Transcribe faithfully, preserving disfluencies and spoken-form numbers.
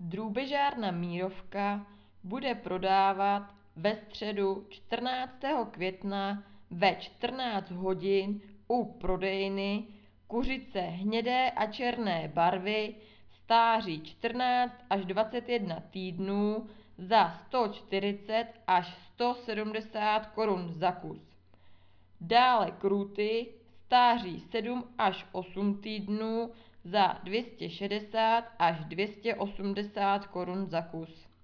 Drůbežárna Mírovka bude prodávat ve středu čtrnáctého května ve čtrnáct hodin u prodejny kuřice hnědé a černé barvy stáří čtrnáct až dvacet jedna týdnů za sto čtyřicet až sto sedmdesát korun za kus. Dále krůty stáří sedm až osm týdnů za dvě stě šedesát až dvě stě osmdesát korun za kus.